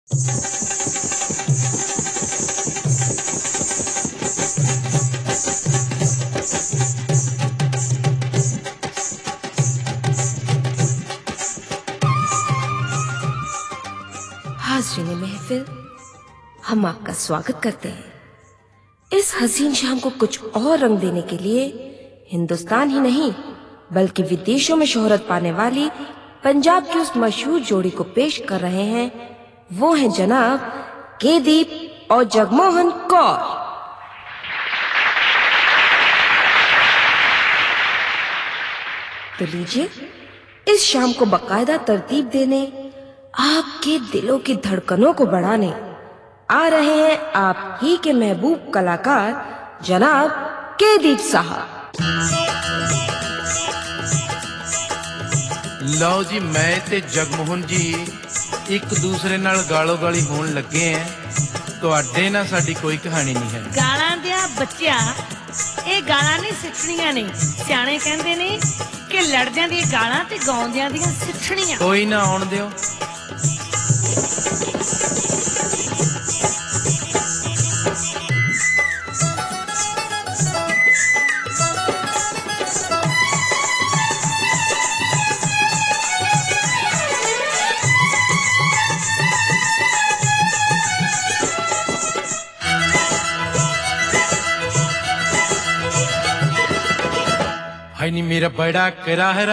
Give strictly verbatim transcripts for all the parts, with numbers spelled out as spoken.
हाज़रीन महफिल, हम आपका स्वागत करते हैं। इस हसीन शाम को कुछ और रंग देने के लिए हिंदुस्तान ही नहीं बल्कि विदेशों में शोहरत पाने वाली पंजाब की उस मशहूर जोड़ी को पेश कर रहे हैं। वो हैं जनाब केदीप और जगमोहन कौर। तो लीजिए, इस शाम को बाकायदा तरतीब देने, आपके दिलों की धड़कनों को बढ़ाने आ रहे हैं आप ही के महबूब कलाकार जनाब केदीप साहब। ਲਓ जी, मैं ते जगमोहन जी एक दूसरे नाल गालो गाली होण लगे हैं। तुहाडे नाल साडी कोई कहानी नहीं है। गालां दिया बच्चिया, ये गालां नहीं सिੱਠਣੀਆਂ ने। सियाणे कहंदे ने कि लड़दियां दी गालां ते गाउंदियां दी सिੱਠਣੀਆਂ। कोई ना आउण दिओ। हाय नी मेरा बड़ा कराहरा,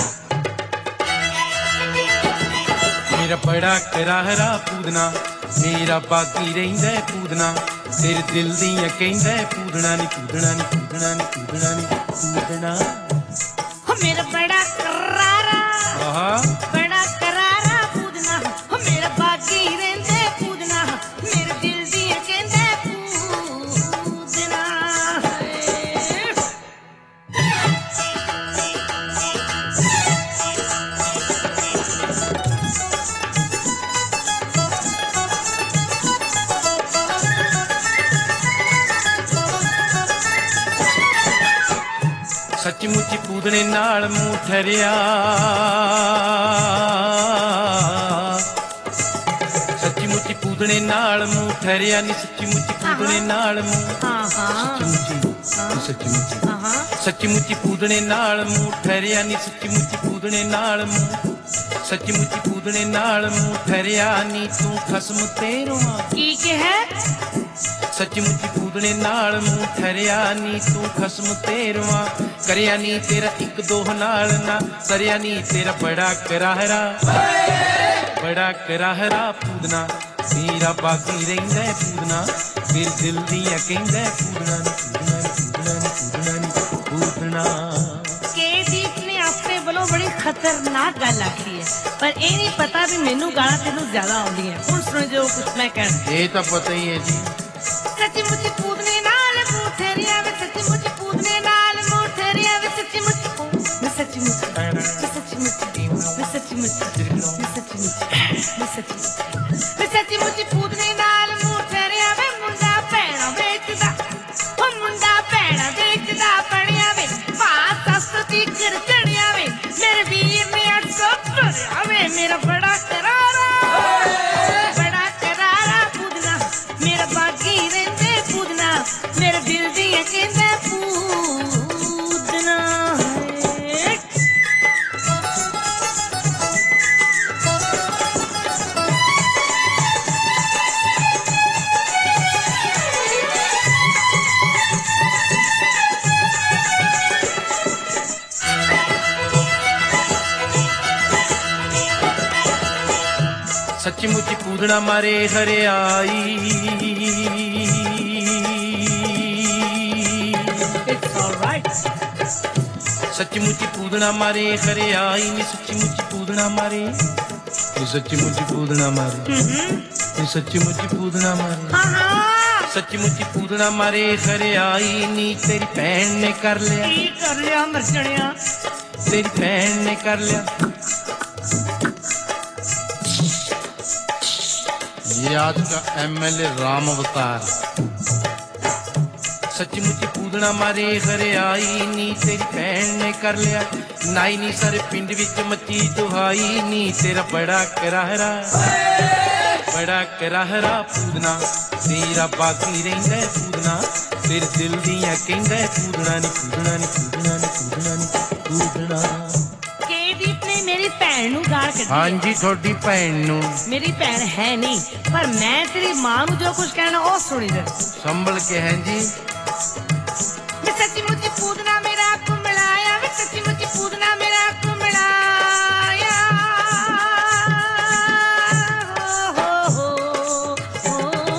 मेरा बड़ा कराहरा पूदना, मेरा बाकी रहिंदा पूदना, तेरे दिल दियां कहंदा पूदना नी पूदना नी पूदना नी पूदना नी पूदना। हो मेरा बड़ा करारा, आहा बड़ा करारा पूदना, हो मेरा बाकी रहिंदा पूदना, मेरे दिल दियां कहंदा पूदना। सच्ची मुच्ची पूदने नाल मूंह ठहरिया, सच्ची मुच्ची पूदने नाल मूंह ठहरिया नी, सच्ची मुच्ची पूदने नाल मूंह, सच्ची मुच्ची सच्ची मुच्ची सच्ची मुच्ची पूदने नाल मूंह ठहरिया नी, सच्ची मुच्ची पूदने नाल मूंह, सच्ची मुच्ची पूदने नाल मूंह ठहरिया नी, तू खसम तेरो की कहे? सच्ची मुच्ची पूदने नाल मूंह ठहरिया नी, तू खसम तेरवा, करिया नी तेरा एक दो नाल ना, करिया नी तेरा बड़ा कराहरा, बड़ा कराहरा पूदना, मेरा बाकी रहिंदा पूदना, फिर दिल दियां कहंदा पूदना नी पूदना नी पूदना नी पूदना पूदना। केदीप ने अपने वालों बड़ी खतरनाक गल आखी है, पर ये नहीं पता भी मैनू गाना तेनू ज्यादा आउंदी है। हुण सुनो जो कुछ मैं कहना। ये तो पता ही है जी। सच्ची मुच्ची पूदने नाल मूंह ठहरिया वे, सच्ची मुच्ची पूदने नाल मूंह ठहरिया वे, सच्ची मुच्ची मैं सच्ची मुच्ची मैं सच्ची मुच्ची मैं सच्ची मुच्ची मैं सच्ची मुच्ची मैं सच्ची मैं सच्ची मुच्ची पूदने नाल मूंह ठहरिया वे, मुंडा भैणा वेचदा, ओ मुंडा भैणा वेचदा पड़िया वे, पास सस्ती कर चढ़िया वे, मेरे वीर ने अठ सौ भरिया वे, मेरा बड़ा करारा, बड़ा करारा पूदना, मेरा बागी रहिंदे पूदना, मेरे दिल दियां कहंदा पूदना। सच्ची मुच्ची पूदना मारे हरियाई, सच्ची मुच्ची पूदना मारे हरियाई नी, सच्ची मुच्ची पूदना मारे नी, सच्ची मुच्ची पूदना मारे नी, सच्ची मुच्ची पूदना मारे, सच्ची मुच्ची पूदना मारे हरियाई नी, तेरी भैन ने कर लिया, की कर लिया मरजणिया, तेरी भैन ने कर लिया, ये आज का एमएलए राम अवतार। सच्ची मुच्ची पूदना मारे हरियाई नी, तेरी भैन ने कर लिया, नाई नी सारे पिंड विच मची दुहाई नी, तेरा बड़ा कराहरा, बड़ा कराहरा पूदना तेरा बाकी रहिंदा पूदना तेरे दिल दियां कहंदा पूदना नी पूदना नी पूदना नी पूदना नी पूदना केदीप ने मेरी भैन नू गाल कड्ढी। हाँ जी थोड़ी भैन नू मेरी भैन है नहीं पर मैं तेरी मां नू जो कुछ कहना ओ सुनी दे संभल के हैं जी। मैं सच्ची मुच्ची पूदना मेरा को मिलाया मैं सच्ची मुच्ची पूदना मेरा को मिलाया हो हो हो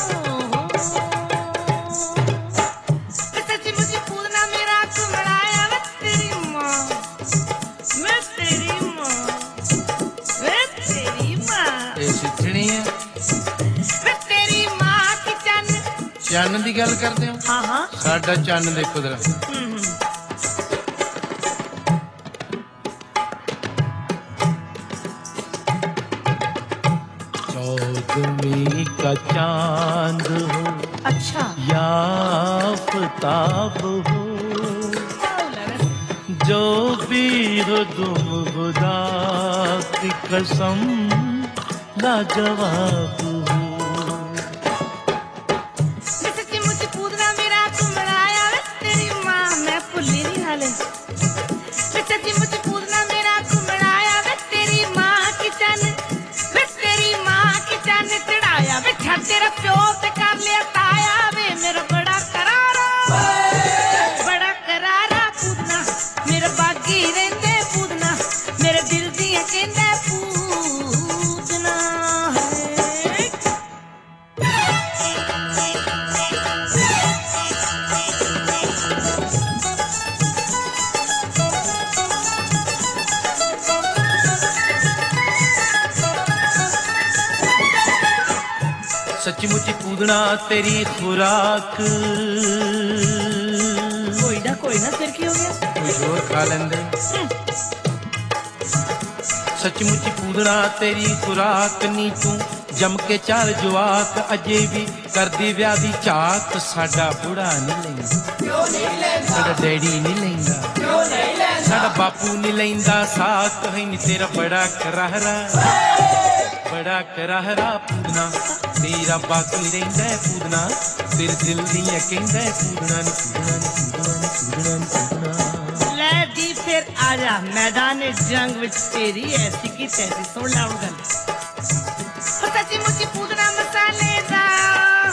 मैं सच्ची मुच्ची पूदना मेरा को मिलाया मैं तेरी मां मैं तेरी मां मैं तेरी मां ये सिੱਖਣੀ है मैं तेरी मां की चन्न चन्न दी गल करदे हो। हाँ हाँ साडा चन्न देखो जरा चौदहवीं का चांद हो अच्छा या आफताब हो जो भी हो तुम खुदा की कसम लाजवाब हो। मैं सच्ची मुच्ची पूदना मेरा को मिलाया मैं तेरी मां मैं भुल्ली नहीं हाले मैं सच्ची मुच्ची पूदना मेरा को मिलाया मैं तेरी मां की चन्न मैं तेरी मां की चन्न चढ़ाया मैं छड़ तेरा प्यो ते कर लिया ताया वे मेरा बड़ा करारा बड़ा करारा पूदना मेरा बागी रहंदे पूदना मेरे दिल दियां कहंदे पूदना है। सच्ची मुच्ची पूदना तेरी खुराक कोई ना कोई ना फिर की हो गया कोई जोर खा लेंदे। सच्ची मुच्ची पूदना तेरी खुराक नी तू जम के चाल जवाक अजे भी करदी व्याह दी झाक साडा बुढ़ा नहीं लेंदा साडा डैडी नहीं लेंदा साडा बापू नहीं लेंदा साथ है नी तेरा बड़ा कराहरा बड़ा कराहरा पूदना तेरा बाकी रहिंदा पूदना तेरे दिल दियां कहंदा पूदना नी पूदना नी पूदना नी पूदना नी पूदना। ले दी फिर आजा मैदान जंग विच तेरी ऐसी की तैसी सुन ला गल सच्ची मुच्ची पूदना मसालेदार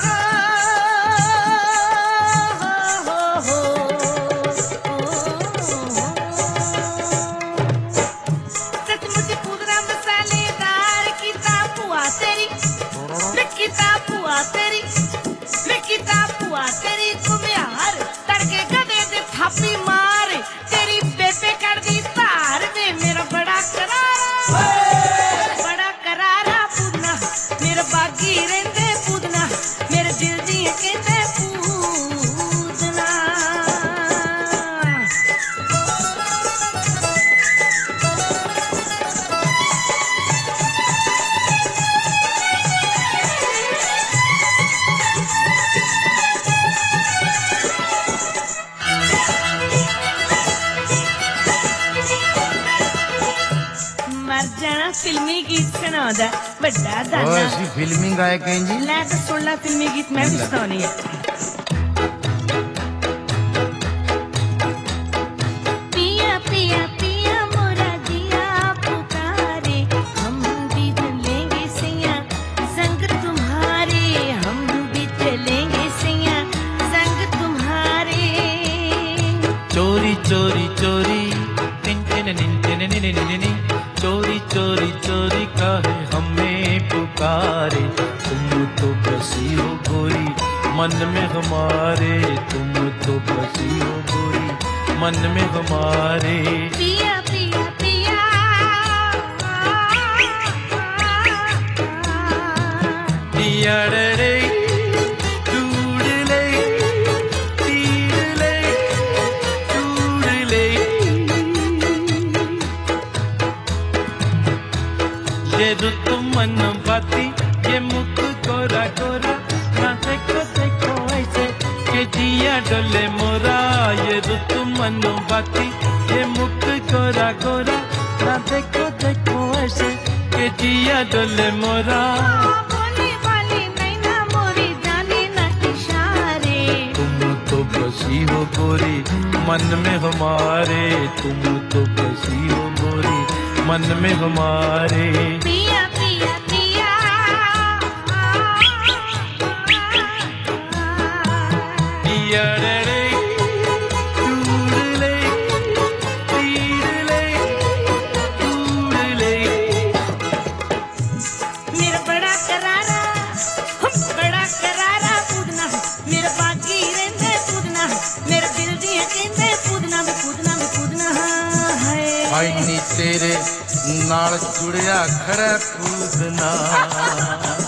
हो हो सच्ची मुच्ची पूदना मसालेदार किताब हुआ तेरी मैं किताब हुआ तेरी मैं किताब हुआ तेरी कुम्हार तड़के गधे दे थापी मार तेरी बेबे कर दी तार वे मेरा बड़ा करारा बड़ा करारा पूदना मेरा बागी रहंदे पूदना मेरे दिल दियां कहंदे पूदना। मर जाना फिल्मी गीत सुनादा बड़ा ओए दाना ਅਸੀਂ ਫਿਲਮੀ ਗਾਇਕ हैं जी। ले तो सुन ला फिल्मी गीत मैं भी सुनानी है। पिया पिया पिया मोरा दिया पुकारे हम भी चलेंगे सैया संग तुम्हारे हम भी चलेंगे सैया संग तुम्हारे चोरी चोरी चोरी टिन टिन टिन टिन टिन टिन टिन चोरी चोरी चोरी काहे हमें पुकारे तुम तो बसी हो गोरी मन में हमारे तुम तो बसी हो गोरी मन में हमारे। पिया पिया पिया यारे टूडले तीडले टूडले ये रुत मन बाती ये मुख गोरा गोरा ना देखो देखो ऐसे के जिया डोले मोरा ये रुत मन बाती ये मुख गोरा गोरा ना देखो देखो ऐसे के जिया डोले मोरा बोली बसी हो गोरी मन में हमारे, तुम तो बसी हो गोरी मन में हमारे। पिया पिया पिया यारे टूडले तीडले टूडले। मेरा बड़ा करारा हम बड़ा करारा पूदना मेरा बाकी रहंदे पूदना मेरे दिल दी कहंदे पूदना वे पूदना वे पूदना है। हाय नी तेरे नाल जुड़िया खड़ा पूदना।